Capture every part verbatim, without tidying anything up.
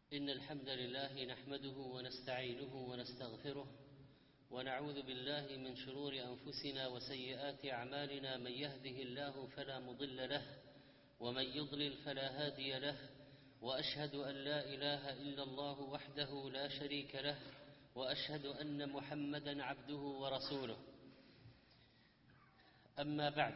إن الحمد لله نحمده ونستعينه ونستغفره ونعوذ بالله من شرور أنفسنا وسيئات أعمالنا. من يهده الله فلا مضل له ومن يضلل فلا هادي له، وأشهد أن لا إله إلا الله وحده لا شريك له، وأشهد أن محمدا عبده ورسوله. أما بعد،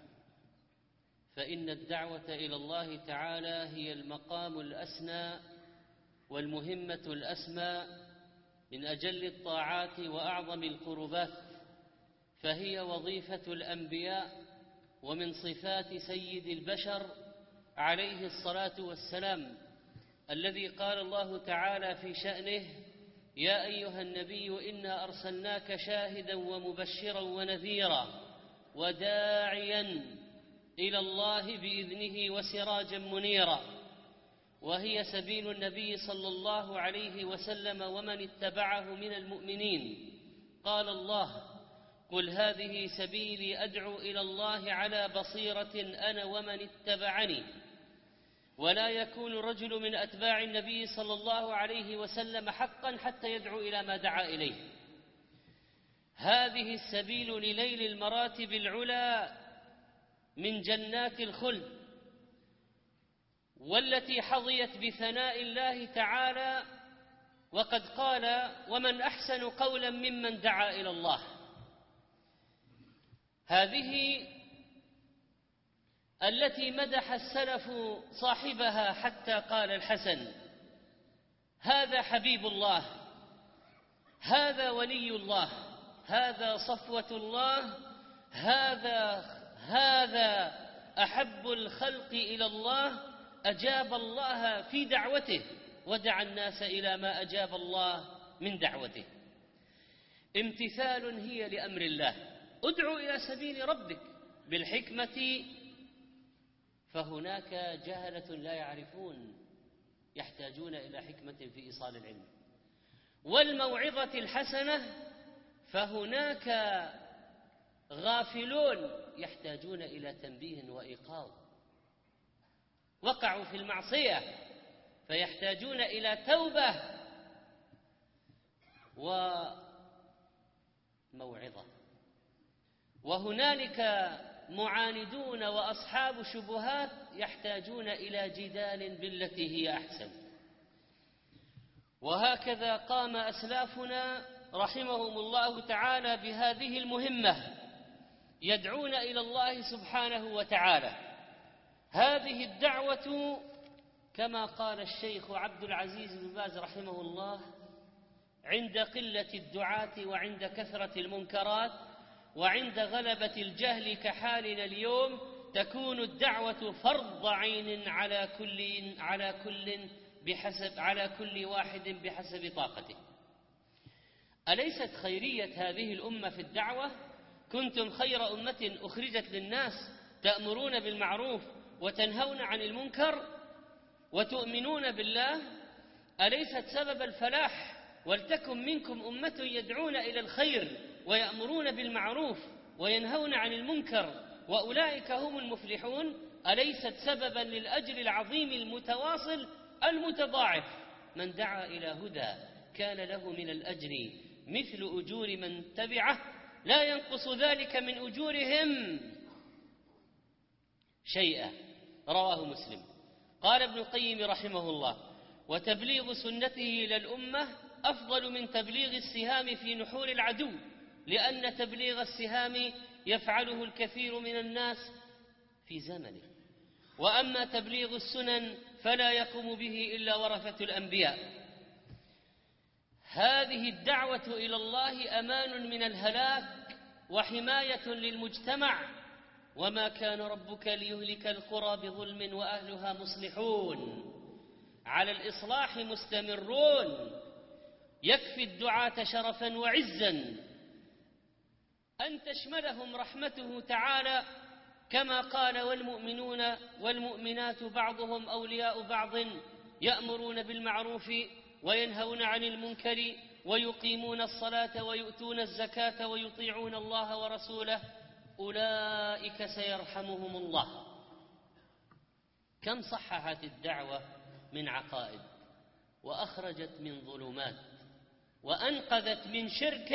فإن الدعوة إلى الله تعالى هي المقام الأسنى والمهمة الأسمى من أجل الطاعات وأعظم القربات، فهي وظيفة الأنبياء ومن صفات سيد البشر عليه الصلاة والسلام، الذي قال الله تعالى في شأنه: يا أيها النبي إنا أرسلناك شاهدا ومبشرا ونذيرا وداعيا إلى الله بإذنه وسراجا منيرا. وهي سبيل النبي صلى الله عليه وسلم ومن اتبعه من المؤمنين. قال الله: قل هذه سبيلي أدعو إلى الله على بصيرة أنا ومن اتبعني. ولا يكون رجل من أتباع النبي صلى الله عليه وسلم حقا حتى يدعو إلى ما دعا إليه. هذه السبيل لنيل المراتب العلى من جنات الخلد، والتي حظيت بثناء الله تعالى، وقد قال: ومن أحسن قولا ممن دعا إلى الله. هذه التي مدح السلف صاحبها حتى قال الحسن: هذا حبيب الله، هذا ولي الله، هذا صفوة الله، هذا هذا أحب الخلق إلى الله، أجاب الله في دعوته ودعا الناس إلى ما أجاب الله من دعوته. امتثال هي لأمر الله. ادعو إلى سبيل ربك بالحكمة، فهناك جهلة لا يعرفون، يحتاجون إلى حكمة في إيصال العلم. والموعظة الحسنة، فهناك غافلون يحتاجون إلى تنبيه وإيقاظ، وقعوا في المعصية فيحتاجون إلى توبة وموعظة. وهنالك معاندون وأصحاب شبهات يحتاجون إلى جدال بالتي هي أحسن. وهكذا قام أسلافنا رحمهم الله تعالى بهذه المهمة، يدعون إلى الله سبحانه وتعالى. هذه الدعوة كما قال الشيخ عبد العزيز بن باز رحمه الله: عند قلة الدعاة وعند كثرة المنكرات وعند غلبة الجهل كحالنا اليوم تكون الدعوة فرض عين على كل على كل بحسب على كل واحد بحسب طاقته. أليست خيرية هذه الأمة في الدعوة؟ كنتم خير أمة أخرجت للناس تأمرون بالمعروف وتنهون عن المنكر وتؤمنون بالله. أليست سبب الفلاح؟ ولتكن منكم أمة يدعون إلى الخير ويأمرون بالمعروف وينهون عن المنكر وأولئك هم المفلحون. أليست سببا للأجر العظيم المتواصل المتضاعف؟ من دعا إلى هدى كان له من الأجر مثل أجور من تبعه لا ينقص ذلك من أجورهم شيئا. رواه مسلم. قال ابن القيم رحمه الله: وتبليغ سنته إلى الأمة أفضل من تبليغ السهام في نحور العدو، لأن تبليغ السهام يفعله الكثير من الناس في زمنه، وأما تبليغ السنن فلا يقوم به إلا ورثة الأنبياء. هذه الدعوة إلى الله أمان من الهلاك وحماية للمجتمع. وما كان ربك ليهلك القرى بظلم وأهلها مصلحون. على الإصلاح مستمرون. يكفي الدعاة شرفا وعزا أن تشملهم رحمته تعالى، كما قال: والمؤمنون والمؤمنات بعضهم أولياء بعض يأمرون بالمعروف وينهون عن المنكر ويقيمون الصلاة ويؤتون الزكاة ويطيعون الله ورسوله أولئك سيرحمهم الله. كم صححت الدعوة من عقائد وأخرجت من ظلمات وأنقذت من شرك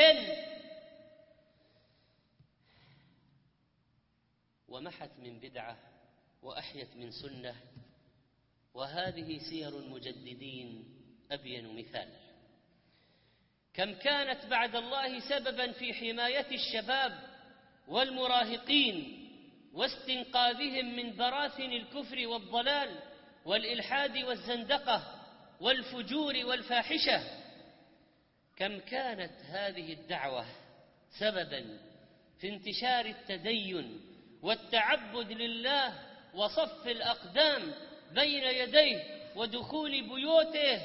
ومحت من بدعة وأحيت من سنة. وهذه سير المجددين أبين مثال. كم كانت بعد الله سببا في حماية الشباب والمراهقين واستنقاذهم من براثن الكفر والضلال والإلحاد والزندقة والفجور والفاحشة. كم كانت هذه الدعوة سببا في انتشار التدين والتعبد لله وصف الأقدام بين يديه ودخول بيوته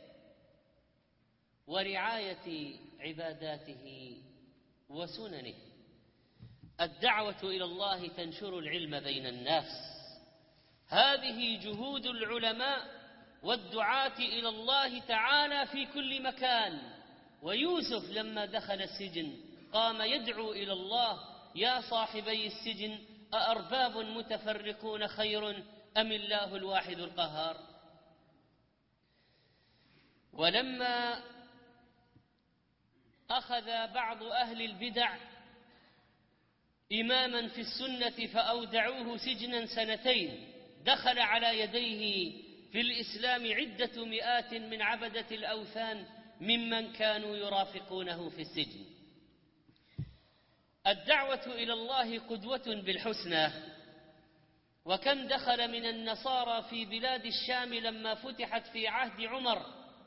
ورعاية عباداته وسننه. الدعوة إلى الله تنشر العلم بين الناس. هذه جهود العلماء والدعاة إلى الله تعالى في كل مكان. ويوسف لما دخل السجن قام يدعو إلى الله: يا صاحبي السجن أأرباب متفرقون خير أم الله الواحد القهار. ولما أخذ بعض أهل البدع إماما في السنة فأودعوه سجنا سنتين، دخل على يديه في الإسلام عدة مئات من عبدة الأوثان ممن كانوا يرافقونه في السجن. الدعوة إلى الله قدوة بالحسنى. وكم دخل من النصارى في بلاد الشام لما فتحت في عهد عمر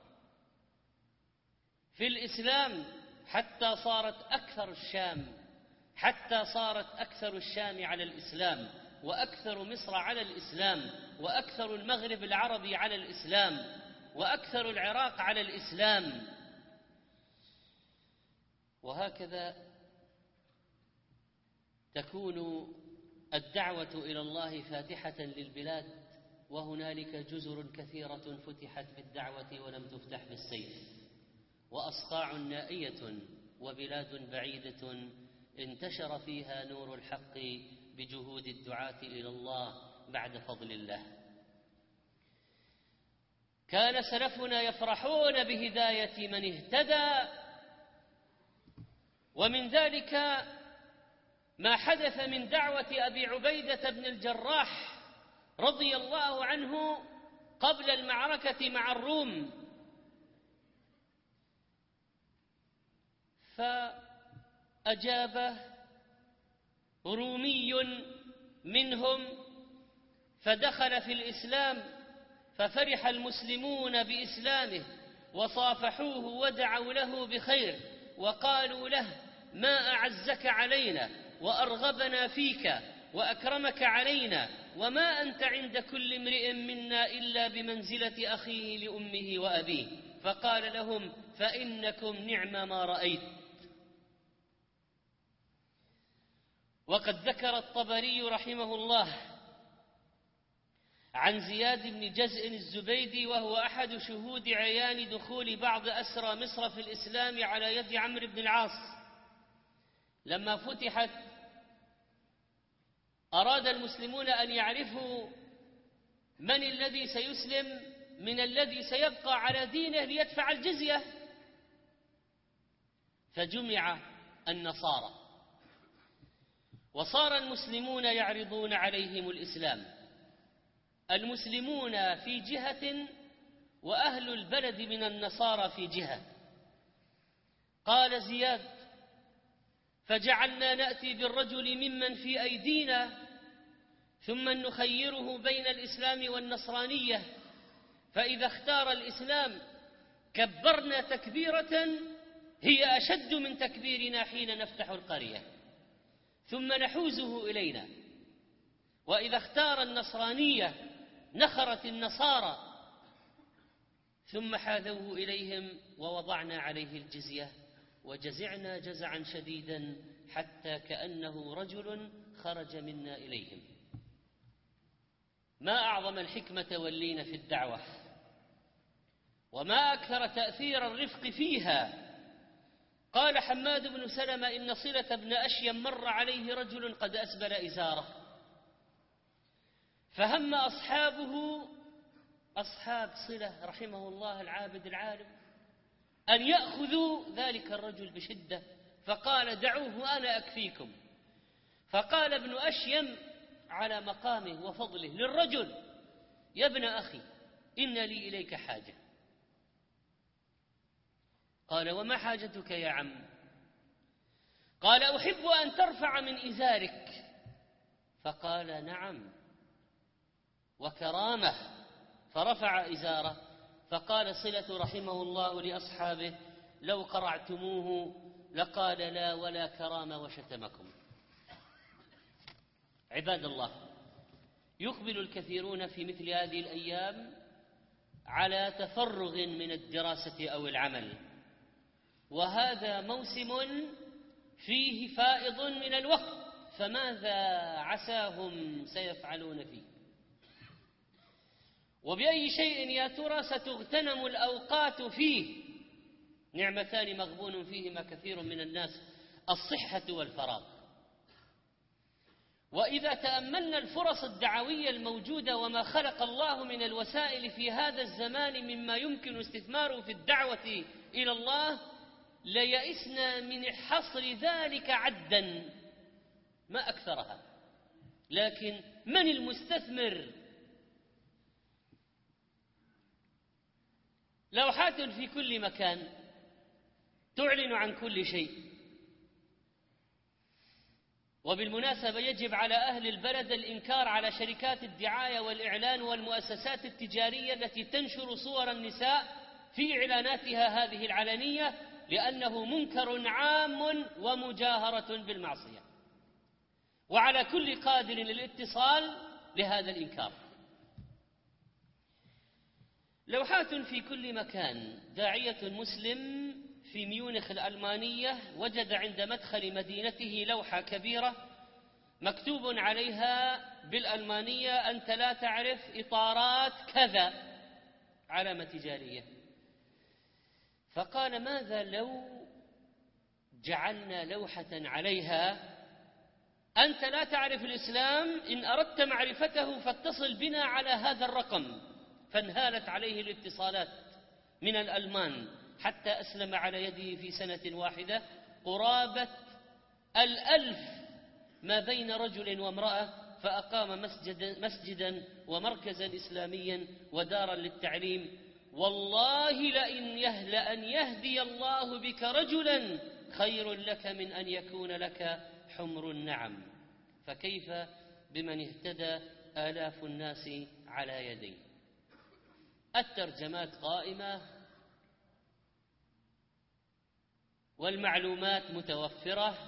في الإسلام حتى صارت أكثر الشام حتى صارت أكثر الشام على الإسلام، وأكثر مصر على الإسلام، وأكثر المغرب العربي على الإسلام، وأكثر العراق على الإسلام. وهكذا تكون الدعوة إلى الله فاتحة للبلاد. وهنالك جزر كثيرة فتحت بالدعوة ولم تفتح بالسيف، وأصقاع نائية وبلاد بعيدة انتشر فيها نور الحق بجهود الدعاة إلى الله بعد فضل الله. كان سلفنا يفرحون بهداية من اهتدى، ومن ذلك ما حدث من دعوة أبي عبيدة بن الجراح رضي الله عنه قبل المعركة مع الروم. فأجاب رومي منهم فدخل في الإسلام، ففرح المسلمون بإسلامه وصافحوه ودعوا له بخير وقالوا له: ما أعزك علينا وأرغبنا فيك وأكرمك علينا، وما أنت عند كل امرئ منا إلا بمنزلة أخيه لأمه وأبيه. فقال لهم: فإنكم نعم ما رأيت. وقد ذكر الطبري رحمه الله عن زياد بن جزء الزبيدي، وهو أحد شهود عيان دخول بعض أسرى مصر في الإسلام على يد عمرو بن العاص، لما فتحت أراد المسلمون أن يعرفوا من الذي سيسلم من الذي سيبقى على دينه ليدفع الجزية، فجمع النصارى وصار المسلمون يعرضون عليهم الإسلام، المسلمون في جهة وأهل البلد من النصارى في جهة. قال زياد: فجعلنا نأتي بالرجل ممن في أيدينا ثم نخيره بين الإسلام والنصرانية، فإذا اختار الإسلام كبرنا تكبيرة هي أشد من تكبيرنا حين نفتح القرية، ثم نحوزه إلينا، وإذا اختار النصرانية نخرت النصارى، ثم حاذوه إليهم ووضعنا عليه الجزية، وجزعنا جزعا شديدا حتى كأنه رجل خرج منا إليهم. ما أعظم الحكمة واللين في الدعوة، وما أكثر تأثير الرفق فيها. قال حماد بن سلمة: إن صلة بن أشيم مر عليه رجل قد أسبل إزاره، فهم أصحابه أصحاب صلة رحمه الله العابد العالم أن يأخذوا ذلك الرجل بشدة، فقال دعوه أنا أكفيكم. فقال ابن أشيم على مقامه وفضله للرجل: يا ابن أخي إن لي إليك حاجة. قال: وما حاجتك يا عم؟ قال: أحب أن ترفع من إزارك. فقال: نعم وكرامة. فرفع إزاره، فقال صلة رحمه الله لأصحابه: لو قرعتموه لقال لا ولا كرامة وشتمكم. عباد الله، يقبل الكثيرون في مثل هذه الأيام على تفرغ من الدراسة أو العمل، وهذا موسم فيه فائض من الوقت، فماذا عساهم سيفعلون فيه؟ وبأي شيء يا ترى ستغتنم الأوقات فيه؟ نعمتان مغبون فيهما كثير من الناس: الصحة والفراغ. وإذا تأملنا الفرص الدعوية الموجودة وما خلق الله من الوسائل في هذا الزمان مما يمكن استثماره في الدعوة إلى الله، ليئسنا من حصر ذلك عدا، ما أكثرها. لكن من المستثمر؟ لوحات في كل مكان تعلن عن كل شيء. وبالمناسبة يجب على أهل البلد الإنكار على شركات الدعاية والإعلان والمؤسسات التجارية التي تنشر صور النساء في إعلاناتها هذه العلنية، لأنه منكر عام ومجاهرة بالمعصية، وعلى كل قادر للاتصال لهذا الإنكار. لوحات في كل مكان. داعية مسلم في ميونخ الألمانية وجد عند مدخل مدينته لوحة كبيرة مكتوب عليها بالألمانية: أنت لا تعرف إطارات كذا، علامة تجارية. فقال: ماذا لو جعلنا لوحة عليها: أنت لا تعرف الإسلام، إن أردت معرفته فاتصل بنا على هذا الرقم. فانهالت عليه الاتصالات من الألمان حتى أسلم على يده في سنة واحدة قرابة الألف ما بين رجل وامرأة، فأقام مسجدا, مسجدا ومركزا إسلاميا ودارا للتعليم. والله لئن لأن يهدي الله بك رجلا خير لك من أن يكون لك حمر النعم. فكيف بمن اهتدى آلاف الناس على يديه؟ الترجمات قائمة والمعلومات متوفرة،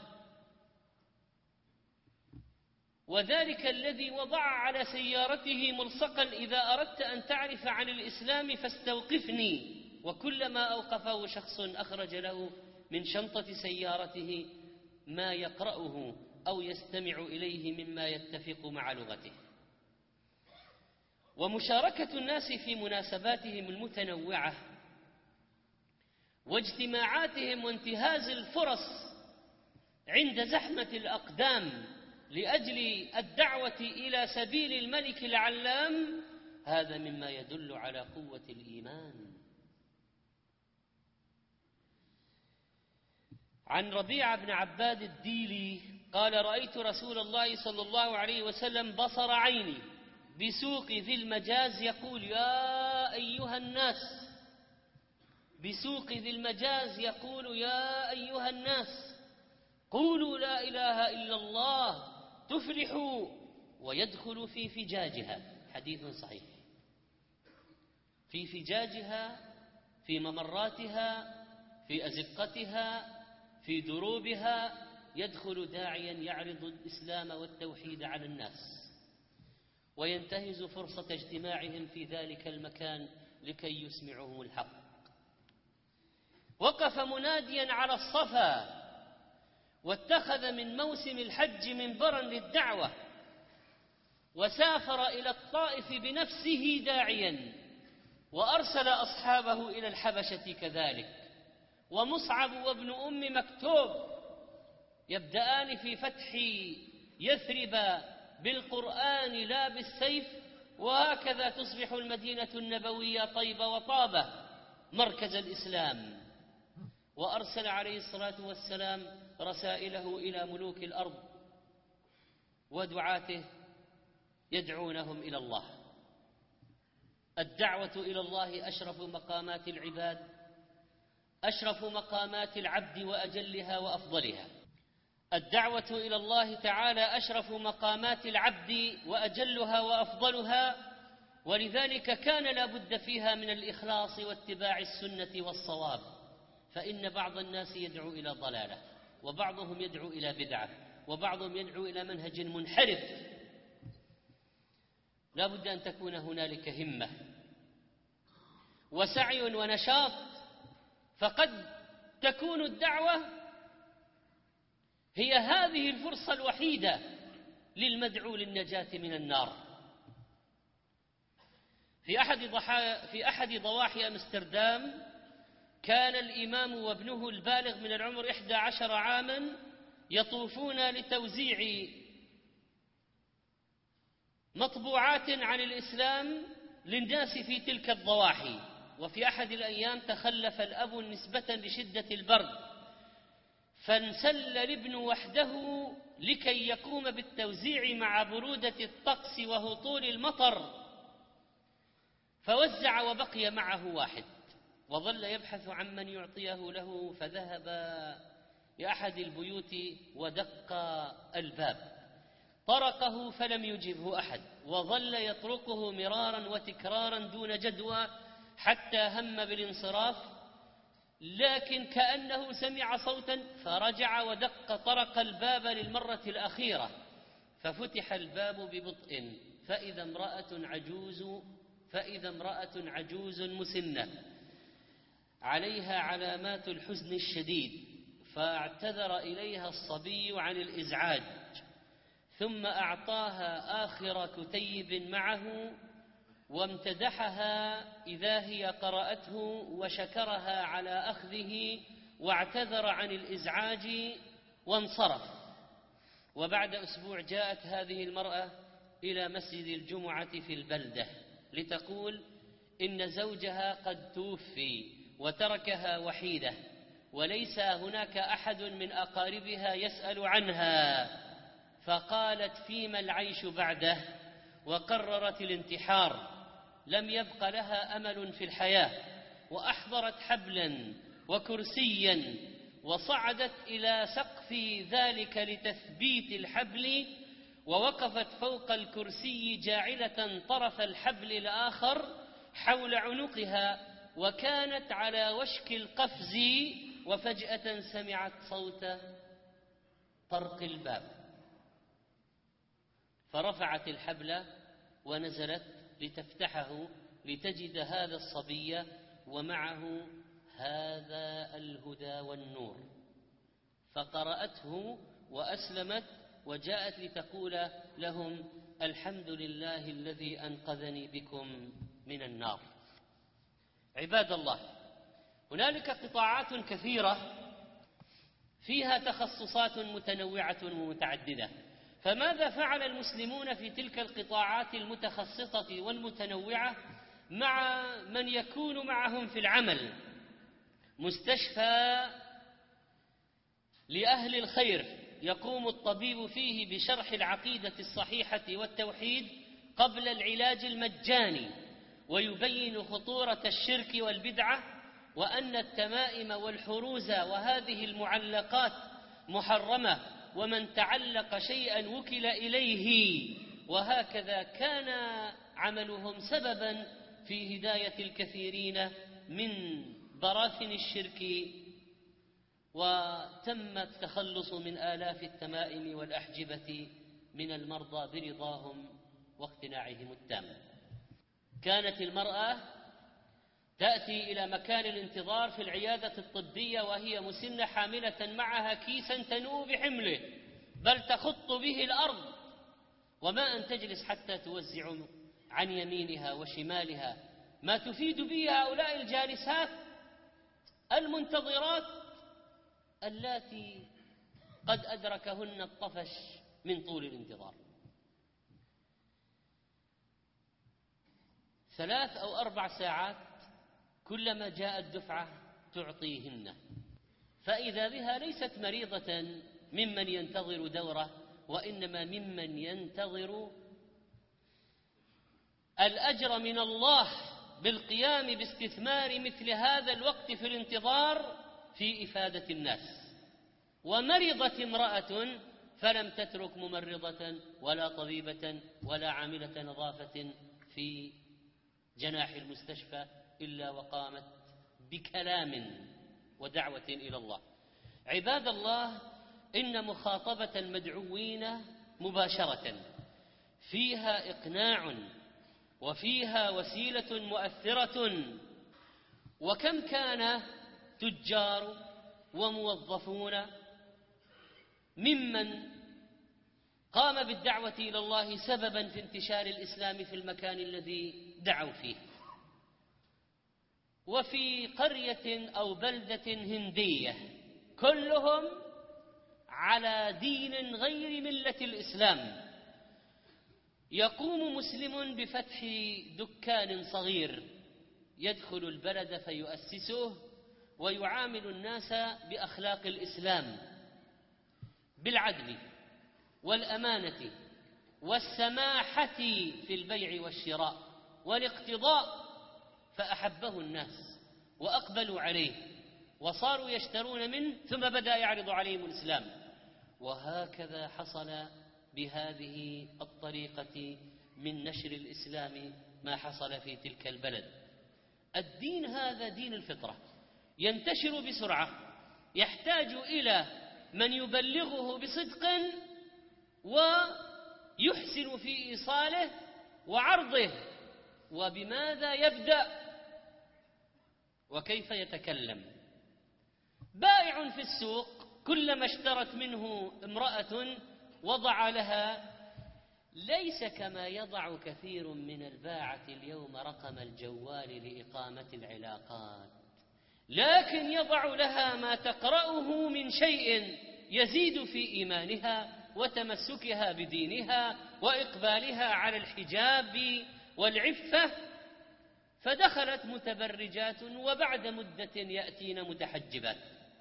وذلك الذي وضع على سيارته ملصقا: إذا أردت أن تعرف عن الإسلام فاستوقفني. وكلما أوقفه شخص أخرج له من شنطة سيارته ما يقرأه أو يستمع إليه مما يتفق مع لغته. ومشاركة الناس في مناسباتهم المتنوعة واجتماعاتهم وانتهاز الفرص عند زحمة الأقدام لأجل الدعوة إلى سبيل الملك العلام، هذا مما يدل على قوة الإيمان. عن ربيعة بن عباد الديلي قال: رأيت رسول الله صلى الله عليه وسلم بصر عيني بسوق ذي المجاز يقول: يا أيها الناس، بسوق ذي المجاز يقول: يا أيها الناس قولوا لا إله إلا الله تفلحوا، ويدخل في فجاجها. حديث صحيح. في فجاجها، في ممراتها، في أزقتها، في دروبها، يدخل داعيا يعرض الإسلام والتوحيد على الناس، وينتهز فرصة اجتماعهم في ذلك المكان لكي يسمعهم الحق. وقف مناديا على الصفا، واتخذ من موسم الحج منبرا للدعوة، وسافر إلى الطائف بنفسه داعيا، وأرسل أصحابه إلى الحبشة كذلك. ومصعب وابن أم مكتوب يبدأان في فتح يثرب بالقرآن لا بالسيف، وهكذا تصبح المدينة النبوية طيبة وطابة مركز الإسلام. وأرسل عليه الصلاة والسلام رسائله إلى ملوك الأرض ودعاته يدعونهم إلى الله. الدعوة إلى الله أشرف مقامات العباد، أشرف مقامات العبد وأجلها وأفضلها. الدعوة إلى الله تعالى أشرف مقامات العبد وأجلها وأفضلها، ولذلك كان لا بد فيها من الإخلاص واتباع السنة والصواب، فإن بعض الناس يدعو إلى ضلالة، وبعضهم يدعو إلى بدعة، وبعضهم يدعو إلى منهج منحرف. لا بد أن تكون هنالك همة وسعي ونشاط، فقد تكون الدعوة هي هذه الفرصة الوحيدة للمدعو للنجاة من النار. في أحد ضحايا في أحد ضواحي أمستردام كان الإمام وابنه البالغ من العمر إحدى عشر عاما يطوفون لتوزيع مطبوعات عن الإسلام للناس في تلك الضواحي. وفي أحد الأيام تخلف الأب نسبة لشدة البرد، فانسل الابن وحده لكي يقوم بالتوزيع مع برودة الطقس وهطول المطر، فوزع وبقي معه واحد، وظل يبحث عن من يعطيه له، فذهب لأحد البيوت ودق الباب، طرقه فلم يجبه أحد، وظل يطرقه مرارا وتكرارا دون جدوى حتى هم بالانصراف، لكن كأنه سمع صوتا فرجع ودق طرق الباب للمرة الأخيرة، ففتح الباب ببطء، فإذا امرأة عجوز فإذا امرأة عجوز مسنة عليها علامات الحزن الشديد، فاعتذر إليها الصبي عن الإزعاج، ثم أعطاها آخر كتيب معه وامتدحها إذا هي قرأته وشكرها على أخذه، واعتذر عن الإزعاج وانصرف. وبعد أسبوع جاءت هذه المرأة إلى مسجد الجمعة في البلدة لتقول إن زوجها قد توفي وتركها وحيدة، وليس هناك أحد من أقاربها يسأل عنها، فقالت فيما العيش بعده، وقررت الانتحار. لم يبق لها أمل في الحياة، وأحضرت حبلا وكرسيا وصعدت إلى سقف ذلك لتثبيت الحبل، ووقفت فوق الكرسي جاعلة طرف الحبل الآخر حول عنقها، وكانت على وشك القفز، وفجأة سمعت صوت طرق الباب، فرفعت الحبل ونزلت لتفتحه لتجد هذا الصبي ومعه هذا الهدى والنور، فقرأته وأسلمت، وجاءت لتقول لهم الحمد لله الذي أنقذني بكم من النار. عباد الله، هنالك قطاعات كثيرة فيها تخصصات متنوعة ومتعددة، فماذا فعل المسلمون في تلك القطاعات المتخصصة والمتنوعة مع من يكون معهم في العمل؟ مستشفى لأهل الخير يقوم الطبيب فيه بشرح العقيدة الصحيحة والتوحيد قبل العلاج المجاني، ويبين خطورة الشرك والبدعة، وأن التمائم والحروز وهذه المعلقات محرمة، ومن تعلق شيئا وكل إليه. وهكذا كان عملهم سببا في هداية الكثيرين من براثن الشرك، وتم التخلص من آلاف التمائم والأحجبة من المرضى برضاهم واقتناعهم التام. كانت المرأة تأتي إلى مكان الانتظار في العيادة الطبية وهي مسنة حاملة معها كيسا تنوء بحمله، بل تخط به الأرض، وما أن تجلس حتى توزع عن يمينها وشمالها ما تفيد به هؤلاء الجالسات المنتظرات اللاتي قد أدركهن الطفش من طول الانتظار. ثلاث أو أربع ساعات كلما جاءت دفعة تعطيهن، فإذا بها ليست مريضة ممن ينتظر دورة، وإنما ممن ينتظر الأجر من الله بالقيام باستثمار مثل هذا الوقت في الانتظار في إفادة الناس. ومرضت امرأة فلم تترك ممرضة ولا طبيبة ولا عاملة نظافة في جناح المستشفى إلا وقامت بكلام ودعوة إلى الله. عباد الله، إن مخاطبة المدعوين مباشرة فيها إقناع وفيها وسيلة مؤثرة. وكم كان تجار وموظفون ممن قام بالدعوة إلى الله سببا في انتشار الإسلام في المكان الذي دعوا فيه. وفي قرية أو بلدة هندية كلهم على دين غير ملة الإسلام، يقوم مسلم بفتح دكان صغير يدخل البلد فيؤسسه ويعامل الناس بأخلاق الإسلام، بالعدل والأمانة والسماحة في البيع والشراء والاقتضاء، فأحبه الناس وأقبلوا عليه وصاروا يشترون منه، ثم بدأ يعرض عليهم الإسلام. وهكذا حصل بهذه الطريقة من نشر الإسلام ما حصل في تلك البلد. الدين هذا دين الفطرة، ينتشر بسرعة، يحتاج إلى من يبلغه بصدق ويحسن في إيصاله وعرضه، وبماذا يبدأ وكيف يتكلم. بائع في السوق كلما اشترت منه امرأة وضع لها، ليس كما يضع كثير من الباعة اليوم رقم الجوال لإقامة العلاقات، لكن يضع لها ما تقرأه من شيء يزيد في إيمانها وتمسكها بدينها وإقبالها على الحجاب والعفة، فدخلت متبرجات وبعد مدة يأتين متحجبات.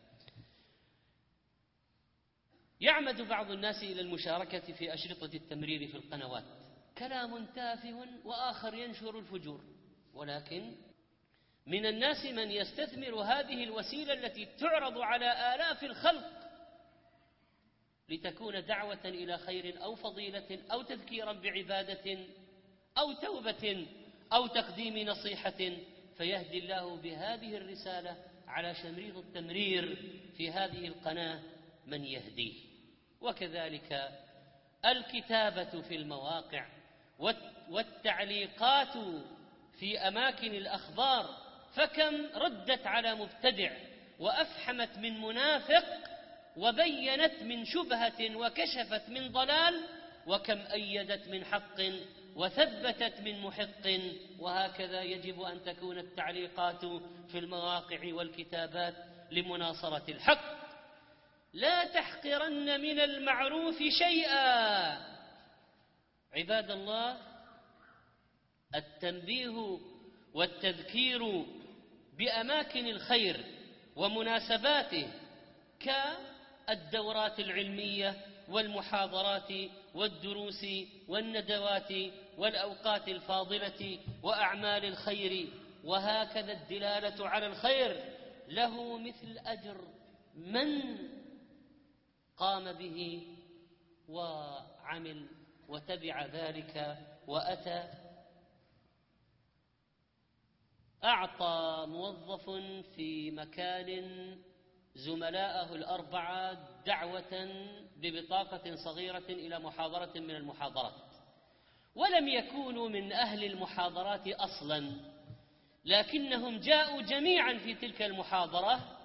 يعمد بعض الناس إلى المشاركة في أشرطة التمرير في القنوات، كلام تافه وآخر ينشر الفجور. ولكن من الناس من يستثمر هذه الوسيلة التي تعرض على آلاف الخلق لتكون دعوة إلى خير أو فضيلة أو تذكيرا بعبادة أو توبة أو تقديم نصيحة، فيهدي الله بهذه الرسالة على شمريط التمرير في هذه القناة من يهديه. وكذلك الكتابة في المواقع والتعليقات في أماكن الأخبار، فكم ردت على مبتدع وأفحمت من منافق وبينت من شبهة وكشفت من ضلال، وكم أيدت من حق وثبتت من محق. وهكذا يجب أن تكون التعليقات في المواقع والكتابات لمناصرة الحق. لا تحقرن من المعروف شيئا. عباد الله، التنبيه والتذكير بأماكن الخير ومناسباته كالدورات العلمية والمحاضرات والدروس والندوات والأوقات الفاضلة وأعمال الخير، وهكذا الدلالة على الخير له مثل أجر من قام به وعمل وتبع ذلك وأتى. أعطى موظف في مكان زملائه الأربعة دعوة ببطاقة صغيرة إلى محاضرة من المحاضرات، ولم يكونوا من أهل المحاضرات أصلا، لكنهم جاءوا جميعا في تلك المحاضرة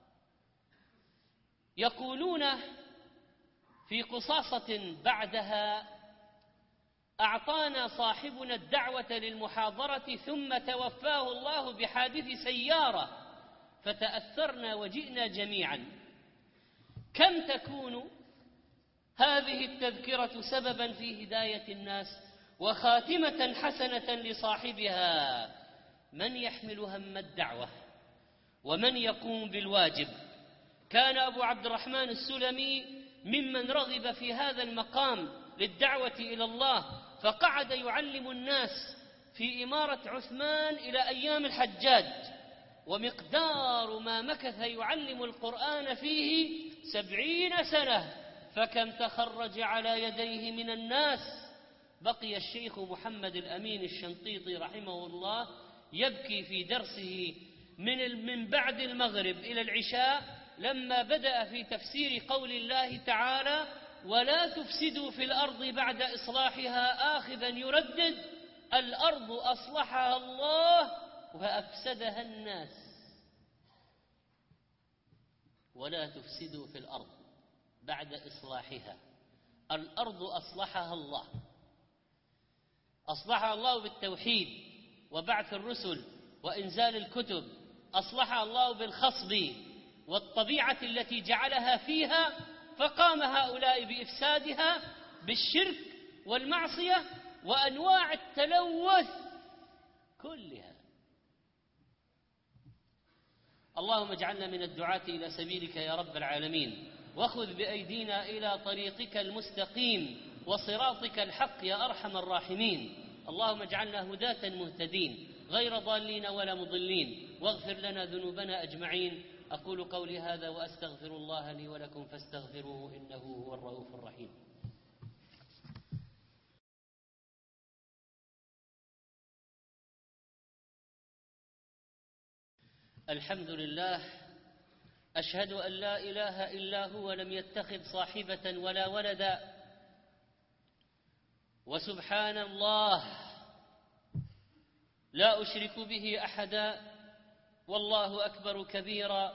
يقولون في قصاصة بعدها: أعطانا صاحبنا الدعوة للمحاضرة ثم توفاه الله بحادث سيارة فتأثرنا وجئنا جميعا. كم تكون هذه التذكرة سببا في هداية الناس وخاتمة حسنة لصاحبها. من يحمل هم الدعوة ومن يقوم بالواجب؟ كان أبو عبد الرحمن السلمي ممن رغب في هذا المقام للدعوة إلى الله، فقعد يعلم الناس في إمارة عثمان إلى أيام الحجاج، ومقدار ما مكث يعلم القرآن فيه سبعين سنة، فكم تخرج على يديه من الناس. بقي الشيخ محمد الأمين الشنقيطي رحمه الله يبكي في درسه من من بعد المغرب إلى العشاء لما بدأ في تفسير قول الله تعالى: ولا تفسدوا في الأرض بعد إصلاحها، آخذا يردد: الأرض أصلحها الله وأفسدها الناس. ولا تفسدوا في الأرض بعد إصلاحها، الأرض أصلحها الله، أصلحها الله بالتوحيد وبعث الرسل وإنزال الكتب، أصلحها الله بالخصب والطبيعة التي جعلها فيها، فقام هؤلاء بإفسادها بالشرك والمعصية وأنواع التلوث كلها. اللهم اجعلنا من الدعاة إلى سبيلك يا رب العالمين، وخذ بأيدينا إلى طريقك المستقيم وصراطك الحق يا أرحم الراحمين. اللهم اجعلنا هداة مهتدين غير ضالين ولا مضلين، واغفر لنا ذنوبنا أجمعين. أقول قولي هذا وأستغفر الله لي ولكم فاستغفروه إنه هو الرؤوف الرحيم. الحمد لله، أشهد أن لا إله إلا هو لم يتخذ صاحبة ولا ولدا، وسبحان الله لا أشرك به أحدا، والله أكبر كبيرا،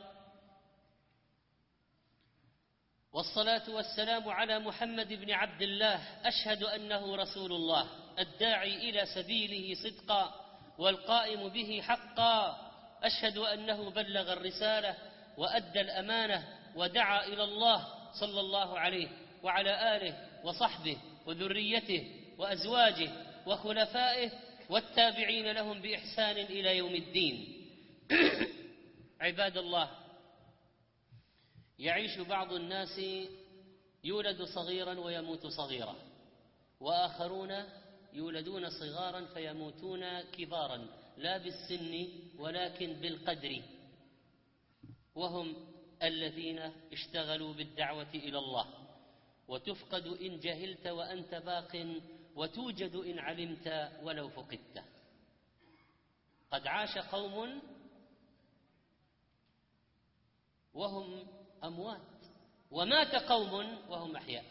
والصلاة والسلام على محمد بن عبد الله، أشهد أنه رسول الله الداعي إلى سبيله صدقا والقائم به حقا، أشهد أنه بلغ الرسالة وأدى الأمانة ودعا إلى الله صلى الله عليه وعلى آله وصحبه وذريته وأزواجه وخلفائه والتابعين لهم بإحسان إلى يوم الدين. عباد الله، يعيش بعض الناس يولد صغيرا ويموت صغيرا، وآخرون يولدون صغارا فيموتون كبارا، لا بالسن ولكن بالقدر، وهم الذين اشتغلوا بالدعوة إلى الله. وتفقد إن جهلت وأنت باق، وتوجد إن علمت ولو فقدت. قد عاش قوم وهم أموات، ومات قوم وهم أحياء.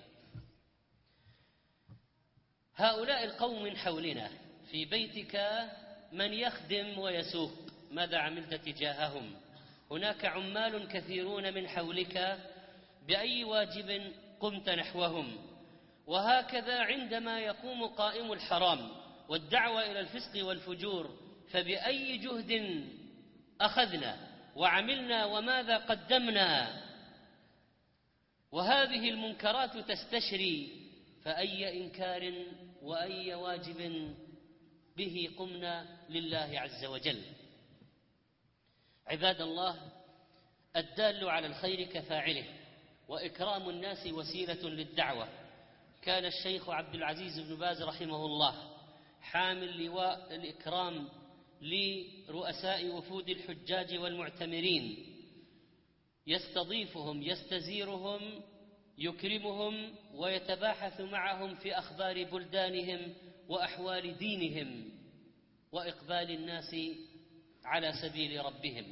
هؤلاء القوم من حولنا، في بيتك من يخدم ويسوق، ماذا عملت تجاههم؟ هناك عمال كثيرون من حولك، بأي واجب قمت نحوهم؟ وهكذا عندما يقوم قائم الحرام والدعوة إلى الفسق والفجور، فبأي جهد أخذنا وعملنا وماذا قدمنا؟ وهذه المنكرات تستشري، فأي إنكار وأي واجب به قمنا لله عز وجل. عباد الله، الدال على الخير كفاعله، وإكرام الناس وسيلة للدعوة. كان الشيخ عبد العزيز بن باز رحمه الله حامل لواء الإكرام لرؤساء وفود الحجاج والمعتمرين، يستضيفهم يستزيرهم يكرمهم ويتباحث معهم في أخبار بلدانهم وأحوال دينهم وإقبال الناس على سبيل ربهم.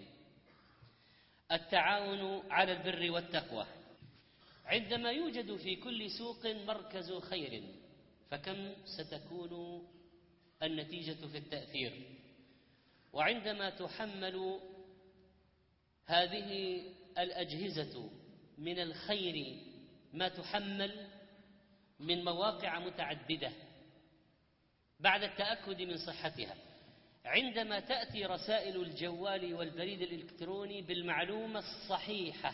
التعاون على البر والتقوى. عندما يوجد في كل سوق مركز خير، فكم ستكون النتيجة في التأثير؟ وعندما تحمل هذه الأجهزة من الخير ما تحمل من مواقع متعددة بعد التأكد من صحتها، عندما تأتي رسائل الجوال والبريد الإلكتروني بالمعلومة الصحيحة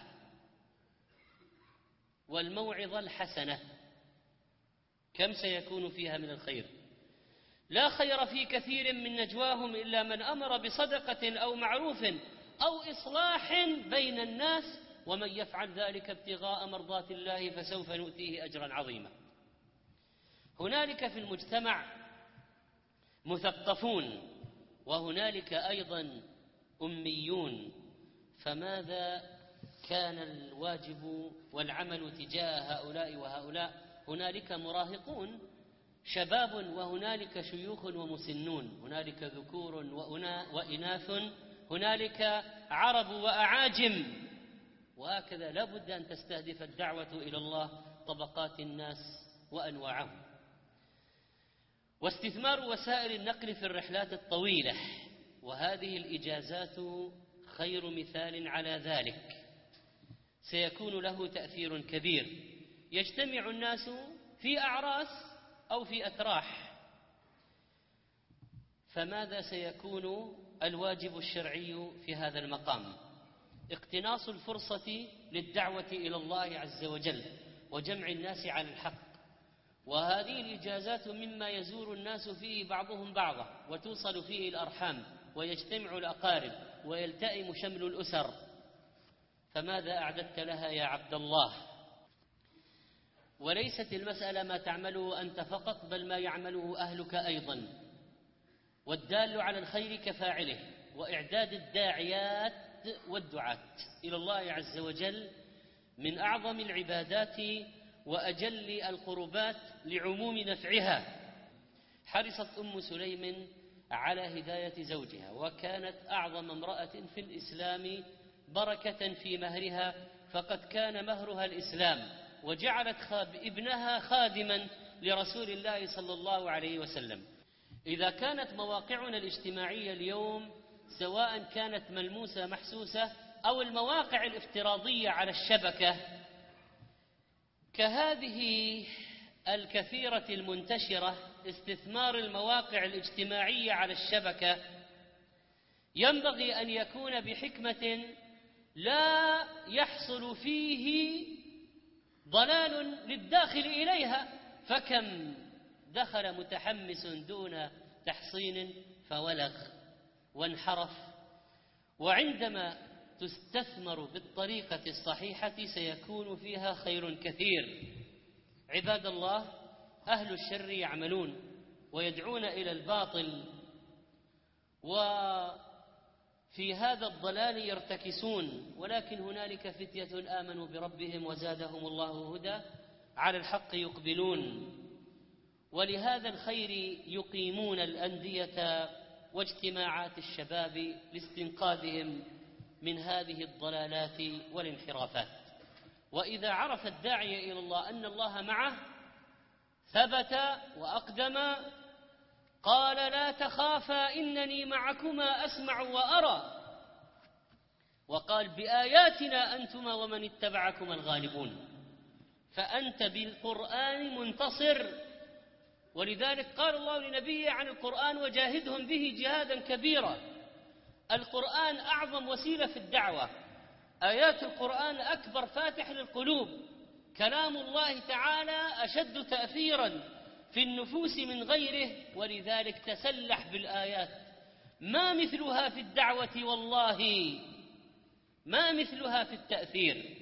والموعظة الحسنة، كم سيكون فيها من الخير؟ لا خير في كثير من نجواهم إلا من أمر بصدقة أو معروف أو إصلاح بين الناس ومن يفعل ذلك ابتغاء مرضات الله فسوف نؤتيه أجرا عظيما. هنالك في المجتمع مثقفون وهنالك أيضا أميون، فماذا كان الواجب والعمل تجاه هؤلاء وهؤلاء؟ هنالك مراهقون شباب وهنالك شيوخ ومسنون، هنالك ذكور وإناث، هنالك عرب وأعاجم، وهكذا لا بد أن تستهدف الدعوة إلى الله طبقات الناس وأنواعهم. واستثمار وسائل النقل في الرحلات الطويلة، وهذه الإجازات خير مثال على ذلك، سيكون له تأثير كبير. يجتمع الناس في أعراس أو في أتراح، فماذا سيكون الواجب الشرعي في هذا المقام؟ اقتناص الفرصة للدعوة إلى الله عز وجل وجمع الناس على الحق، وهذه الإجازات مما يزور الناس فيه بعضهم بعضا وتوصل فيه الأرحام ويجتمع الأقارب ويلتئم شمل الأسر، فماذا أعددت لها يا عبد الله؟ وليست المسألة ما تعمله أنت فقط، بل ما يعمله أهلك أيضا، والدال على الخير كفاعله. وإعداد الداعيات والدعاة إلى الله عز وجل من أعظم العبادات وأجل القربات لعموم نفعها. حرصت أم سليم على هداية زوجها، وكانت أعظم امرأة في الإسلام بركة في مهرها، فقد كان مهرها الإسلام، وجعلت خاب ابنها خادما لرسول الله صلى الله عليه وسلم. إذا كانت مواقعنا الاجتماعية اليوم سواء كانت ملموسة محسوسة أو المواقع الافتراضية على الشبكة كهذه الكثيرة المنتشرة، استثمار المواقع الاجتماعية على الشبكة ينبغي أن يكون بحكمة لا يحصل فيه ضلال للداخل إليها، فكم دخل متحمس دون تحصين فولغ وانحرف. وعندما تستثمر بالطريقة الصحيحة سيكون فيها خير كثير. عباد الله، أهل الشر يعملون ويدعون إلى الباطل، وفي هذا الضلال يرتكسون، ولكن هنالك فتية آمنوا بربهم وزادهم الله هدى على الحق يقبلون، ولهذا الخير يقيمون الأندية واجتماعات الشباب لاستنقاذهم من هذه الضلالات والانحرافات. وإذا عرف الداعي إلى الله أن الله معه ثبت وأقدم، قال لا تخافا إنني معكما أسمع وأرى، وقال بآياتنا أنتما ومن اتبعكما الغالبون، فأنت بالقرآن منتصر. ولذلك قال الله لنبيه عن القرآن وجاهدهم به جهادا كبيرا. القرآن أعظم وسيلة في الدعوة، آيات القرآن أكبر فاتح للقلوب، كلام الله تعالى أشد تأثيرا في النفوس من غيره، ولذلك تسلح بالآيات، ما مثلها في الدعوة والله، ما مثلها في التأثير.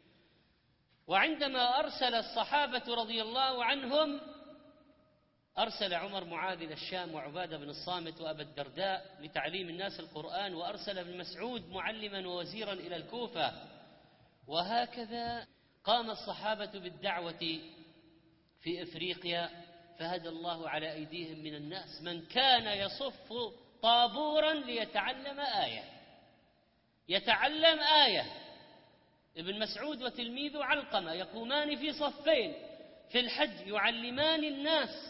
وعندما أرسل الصحابة رضي الله عنهم، أرسل عمر معاذ إلى الشام وعبادة بن الصامت وأبا الدرداء لتعليم الناس القرآن، وأرسل ابن مسعود معلما ووزيرا إلى الكوفة، وهكذا قام الصحابة بالدعوة في إفريقيا، فهدى الله على أيديهم من الناس من كان يصف طابورا ليتعلم آية، يتعلم آية. ابن مسعود وتلميذه علقمة يقومان في صفين في الحج يعلمان الناس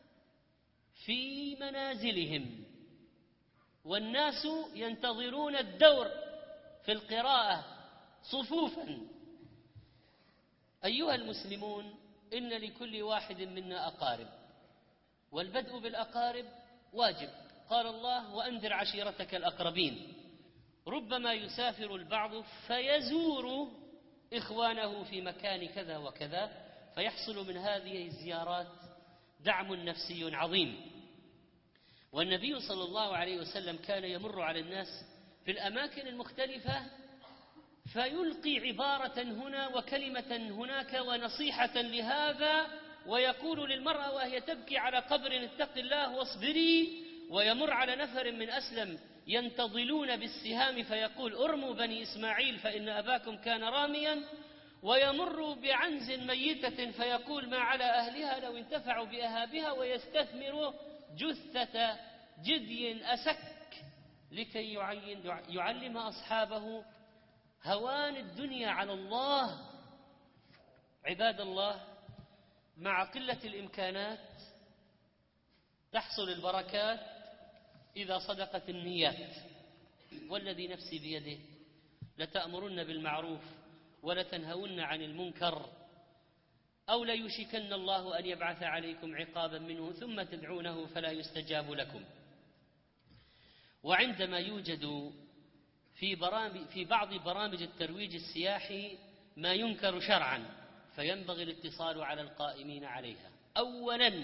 في منازلهم، والناس ينتظرون الدور في القراءة صفوفا. أيها المسلمون، إن لكل واحد منا أقارب، والبدء بالأقارب واجب. قال الله وأنذر عشيرتك الأقربين. ربما يسافر البعض فيزور إخوانه في مكان كذا وكذا، فيحصل من هذه الزيارات دعم نفسي عظيم. والنبي صلى الله عليه وسلم كان يمر على الناس في الأماكن المختلفة فيلقي عبارة هنا وكلمة هناك ونصيحة لهذا، ويقول للمرأة وهي تبكي على قبر اتق الله واصبري، ويمر على نفر من أسلم ينتظلون بالسهام فيقول ارموا بني إسماعيل فإن أباكم كان راميا، ويمر بعنز ميتة فيقول ما على أهلها لو انتفعوا بأهابها، ويستثمر جثة جدي أسك لكي يعين يعلم أصحابه هوان الدنيا على الله. عباد الله، مع قلة الإمكانات تحصل البركات إذا صدقت النيات، والذي نفسي بيده لتأمرن بالمعروف ولتنهون عن المنكر أو ليشكن الله أن يبعث عليكم عقابا منه ثم تدعونه فلا يستجاب لكم. وعندما يوجد في, برامج في بعض برامج الترويج السياحي ما ينكر شرعا فينبغي الاتصال على القائمين عليها. أولا،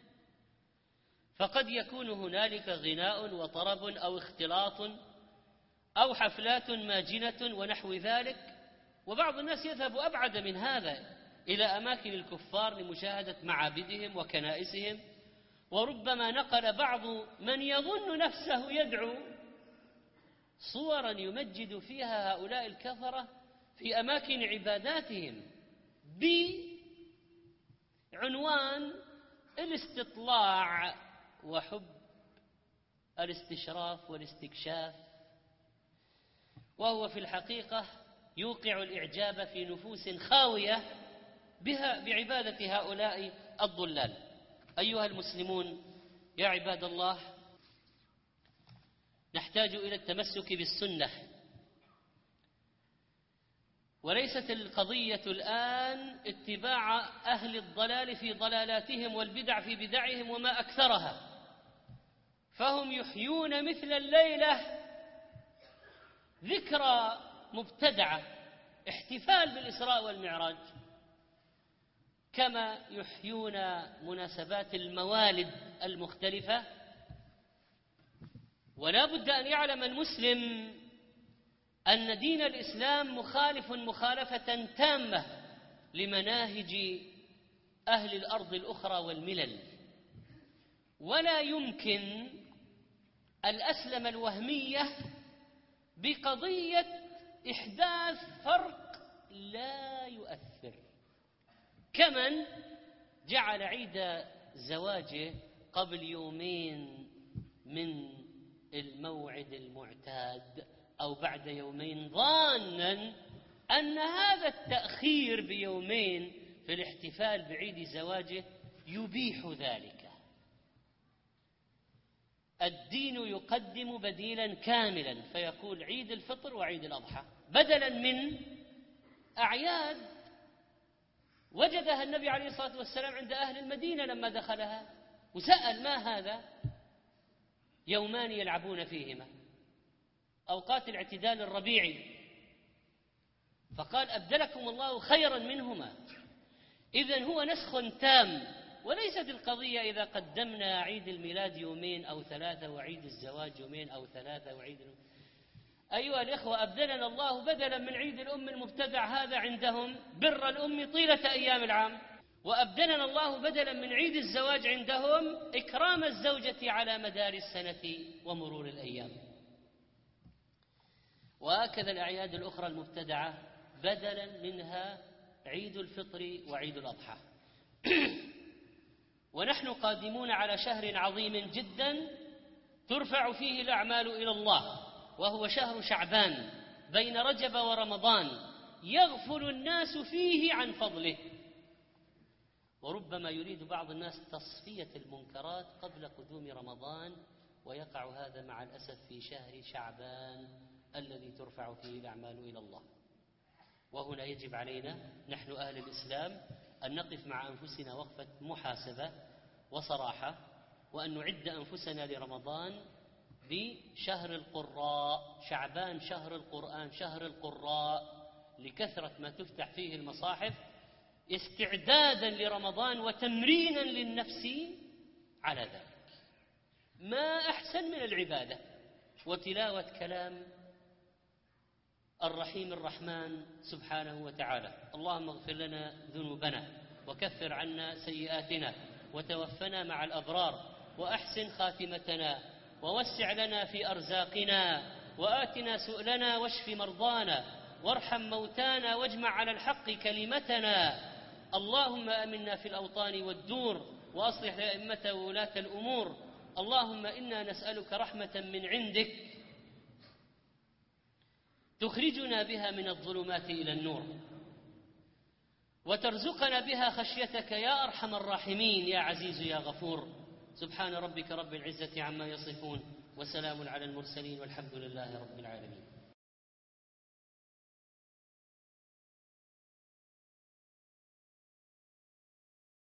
فقد يكون هنالك غناء وطرب أو اختلاط أو حفلات ماجنة ونحو ذلك، وبعض الناس يذهب أبعد من هذا إلى أماكن الكفار لمشاهدة معابدهم وكنائسهم، وربما نقل بعض من يظن نفسه يدعو صورا يمجد فيها هؤلاء الكفرة في أماكن عباداتهم بعنوان الاستطلاع وحب الاستشراف والاستكشاف، وهو في الحقيقة يوقع الإعجاب في نفوس خاوية بها بعبادة هؤلاء الضلال. أيها المسلمون، يا عباد الله، نحتاج إلى التمسك بالسنة، وليست القضية الآن اتباع أهل الضلال في ضلالاتهم والبدع في بدعهم وما أكثرها، فهم يحيون مثل الليلة ذكرى مبتدعة، احتفال بالإسراء والمعراج، كما يحيون مناسبات الموالد المختلفة. ولا بد أن يعلم المسلم أن دين الإسلام مخالف مخالفة تامة لمناهج أهل الأرض الأخرى والملل، ولا يمكن الأسلم الوهمية بقضية إحداث فرق لا يؤثر، كمن جعل عيد زواجه قبل يومين من الموعد المعتاد أو بعد يومين، ظانا أن هذا التأخير بيومين في الاحتفال بعيد زواجه يبيح ذلك. الدين يقدم بديلا كاملا فيقول عيد الفطر وعيد الأضحى بدلا من أعياد وجدها النبي عليه الصلاة والسلام عند أهل المدينة لما دخلها وسأل ما هذا؟ يومان يلعبون فيهما، أوقات الاعتدال الربيعي، فقال أبدلكم الله خيرا منهما. إذن هو نسخ تام، وليست القضية إذا قدمنا عيد الميلاد يومين أو ثلاثة وعيد الزواج يومين أو ثلاثة وعيد الم... أيها الإخوة، أبدلنا الله بدلا من عيد الأم المبتدع هذا عندهم بر الأم طيلة أيام العام، وأبدلنا الله بدلا من عيد الزواج عندهم إكرام الزوجة على مدار السنة ومرور الأيام. وهكذا الأعياد الأخرى المبتدعة بدلا منها عيد الفطر وعيد الأضحى. ونحن قادمون على شهر عظيم جدا ترفع فيه الأعمال إلى الله، وهو شهر شعبان بين رجب ورمضان، يغفل الناس فيه عن فضله، وربما يريد بعض الناس تصفية المنكرات قبل قدوم رمضان، ويقع هذا مع الأسف في شهر شعبان الذي ترفع فيه الأعمال إلى الله. وهنا يجب علينا نحن أهل الإسلام أن نقف مع أنفسنا وقفة محاسبة وصراحة، وأن نعد أنفسنا لرمضان بشهر القراء. شعبان شهر القرآن، شهر القراء، لكثرة ما تفتح فيه المصاحف استعدادا لرمضان وتمرينا للنفس على ذلك. ما أحسن من العبادة وتلاوة كلام الرحيم الرحمن سبحانه وتعالى. اللهم اغفر لنا ذنوبنا وكفر عنا سيئاتنا وتوفنا مع الأبرار وأحسن خاتمتنا ووسع لنا في أرزاقنا وآتنا سؤلنا واشف مرضانا وارحم موتانا واجمع على الحق كلمتنا. اللهم آمنا في الأوطان والدور وأصلح الأئمة وولاة الأمور. اللهم إنا نسألك رحمة من عندك تخرجنا بها من الظلمات إلى النور وترزقنا بها خشيتك يا أرحم الراحمين يا عزيز يا غفور. سبحان ربك رب العزة عما يصفون وسلام على المرسلين والحمد لله رب العالمين.